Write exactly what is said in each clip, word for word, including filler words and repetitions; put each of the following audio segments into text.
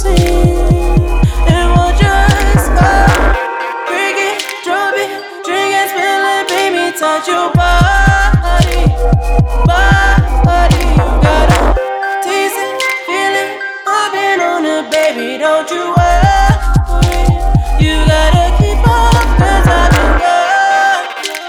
sing. And we'll just go. Break it, drop it, drink and spill it, baby, touch your body, body. You gotta taste it, feel it, I've been on it, baby, don't you worry. You gotta keep up, cause I've been gone.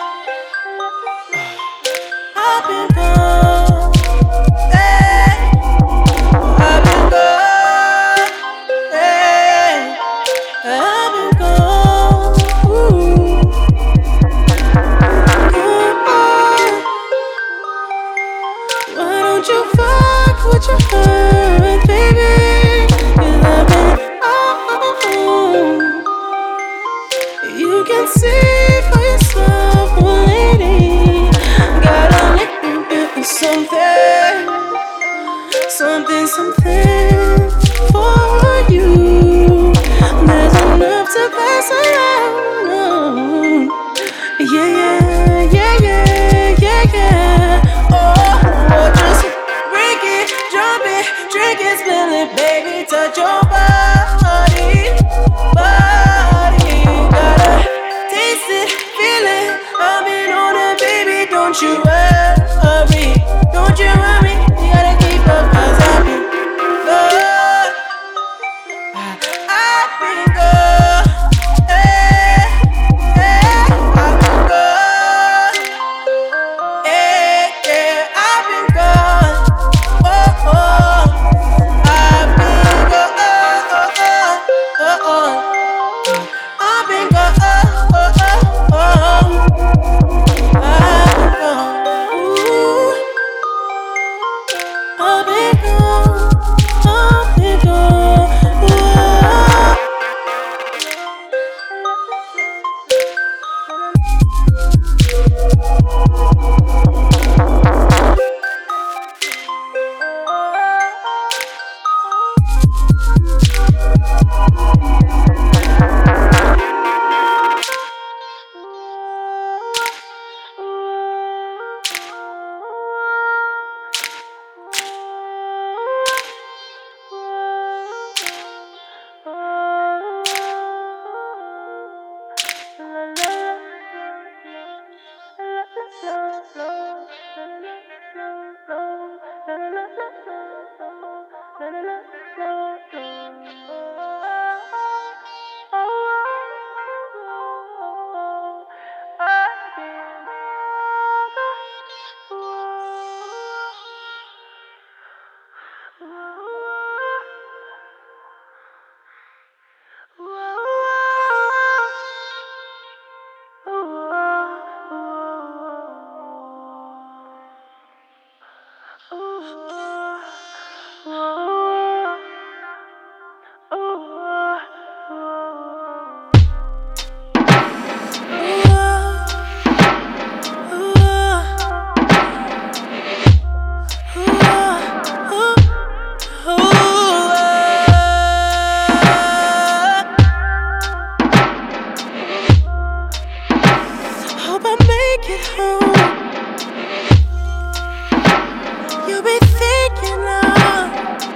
I've been gone. Hey, I've been gone. Hey, I've been gone. Ooh. Why don't you fuck with your heart, baby? Cause I've been on. You can see for yourself, oh lady. Gotta let me do something, something, something for you. There's enough to pass around. Yeah, yeah, yeah, yeah, yeah, yeah. Oh, oh, just break it, drop it, drink it, spill it, baby, touch your body, body. Gotta taste it, feel it, I've been on it, baby, don't you worry, don't you worry. You gotta keep up, cause I've been good, I've been good, hey, hey, I've been good, hey, yeah, I've been good, oh, oh, I've been good, oh, oh, oh, oh. I've been gone, oh, oh, oh, oh. I've been gone, ooh. I've been gone, I've been gone, ooh. Hope I make it home. You'll be thinking of.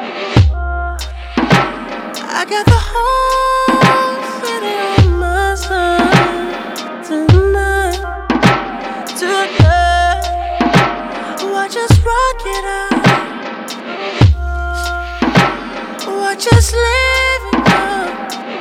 I got the whole city on my side tonight. Tonight, watch us rock it out. Watch us live it up.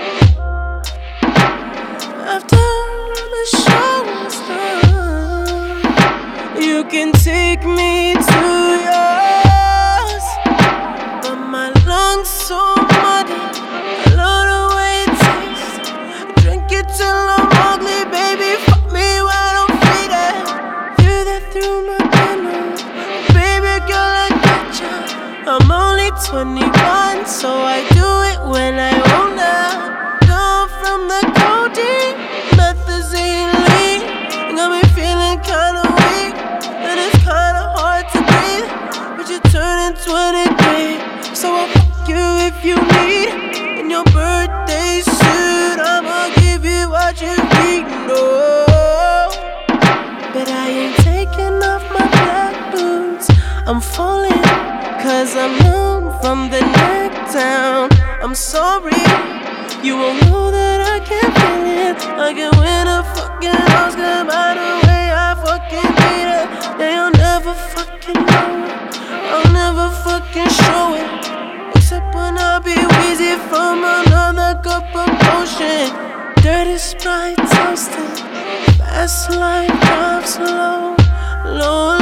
After the show is done, you can take me to yours, but my lungs so muddy, I love the way it tastes. Drink it till I'm ugly, baby, fuck me while I'm faded. Feel that through my dinner, baby girl, I gotcha. I'm only twenty-one, so I do it when I wanna. Gone from the codeine, methazine lean, got me feeling kinda weak, and it's kinda hard to breathe. But you're turning twenty-three, so I'll fuck you if you need. In your birthday suit, I'ma give you what you need. No, but I ain't taking off my black boots. I'm falling, cause I'm numb from the neck down. I'm sorry. You won't know that I can't feel it. I can win a fucking Oscar by the way I fucking beat it. Yeah, you'll never fucking know it. I'll never fucking show it. Except when I be wheezy from another cup of potion. Dirty Sprite toasted, fast life drives slow, low.